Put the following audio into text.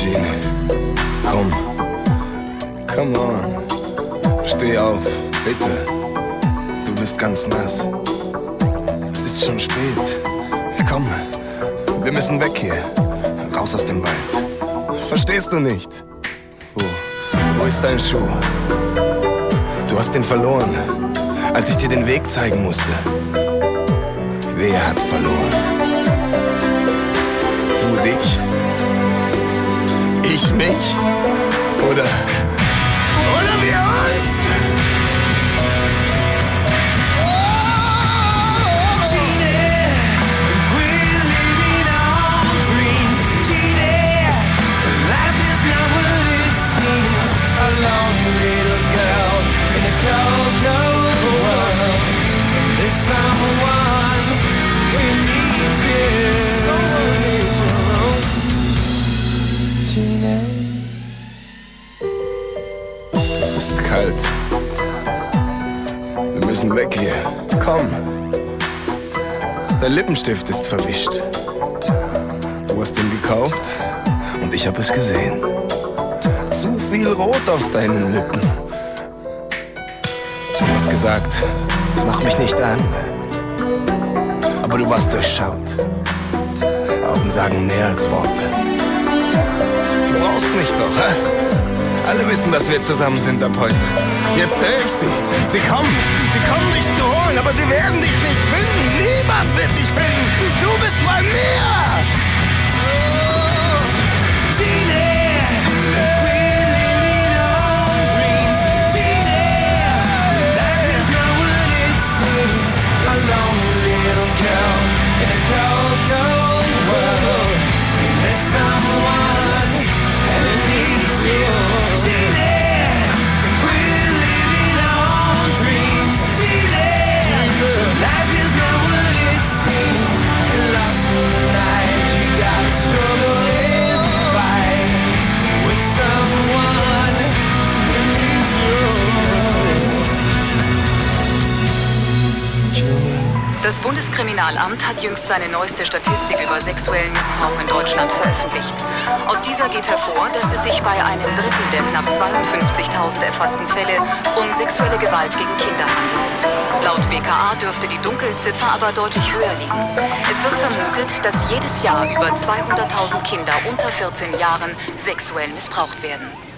Gene, komm. Come on. Steh auf, bitte. Du bist ganz nass. Es ist schon spät. Komm, wir müssen weg hier. Raus aus dem Wald. Verstehst du nicht? Wo ist dein Schuh? Du hast ihn verloren, als ich dir den Weg zeigen musste. Wer hat verloren? Du dich? Ich mich? Oder wir uns? Es ist kalt. Wir müssen weg hier. Komm. Der Lippenstift ist verwischt. Du hast ihn gekauft und ich habe es gesehen. Zu viel Rot auf deinen Lippen. Du hast gesagt, mach mich nicht an. Aber du warst durchschaut. Augen sagen mehr als Worte. Du brauchst mich doch, hä? Alle wissen, dass wir zusammen sind ab heute. Jetzt höre ich sie. Sie kommen dich zu holen, aber sie werden dich nicht finden. Niemand wird dich finden. Du bist bei mir. Das Bundeskriminalamt hat jüngst seine neueste Statistik über sexuellen Missbrauch in Deutschland veröffentlicht. Aus dieser geht hervor, dass es sich bei einem Drittel der knapp 52.000 erfassten Fälle um sexuelle Gewalt gegen Kinder handelt. Laut BKA dürfte die Dunkelziffer aber deutlich höher liegen. Es wird vermutet, dass jedes Jahr über 200.000 Kinder unter 14 Jahren sexuell missbraucht werden.